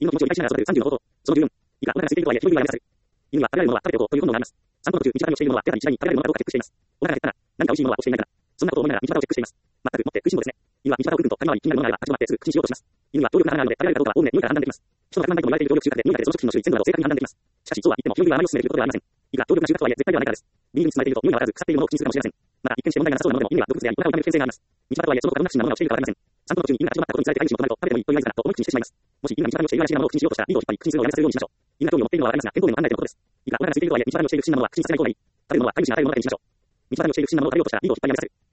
犬の気持ちを理解しながら育てる30の方法。その14。以下、お腹が空いているとはいえ、広い部位はあります。犬には食べられるものは食べておこうという本能があります。散歩の途中、道端をしているものは手に一番に食べられるものかどうかチェックしています。お腹が減ったら、何か美味しいものは落ちていないかな。そんなことを思いながら道端をチェックしています。全くもって食いしん坊ですね。犬は道端をくるくると谷間に気になるものがあれば立ち止まってすぐ口にしようとします。犬は強力な鼻があるので食べられるかどうかはおおむね匂いから判断できます。人の100万倍とも言われている強力中核で匂いだけでその食品の種類全部など正確に判断できます。しかし、そうは言っても広い部位はあまりお勧めできることではありません。以下、強力な中核とはいえ絶対ではないからです。ビールに包まれていると匂いがわからず腐っているものを口にするかもしれません。また、一見して問題がなさそうなものでも犬は毒物であり、お腹を痛める危険性があります。道端とはいえその他どんな不審なものが落ちているかわかりません。散歩の途中に犬が立ち止まったことにされて飼い主もとなると食べてもいいという合図だなと思い口にしてしまいます。もし犬が道端に落ちている怪しげなものを口にしようとしたら、リードを引っ張り口にするのをやめさせるようにしましょう。犬が興味を持っているのはわかりますが、健康面の案内でのことです。以下、お腹が空いているとはいえ道端に落ちている不審なものは口にさせない方がいい。食べるものは飼い主に与えるものだけにしましょう。道端に落ちている不審なものを食べようとしたらリードを引っ張りやめさせる。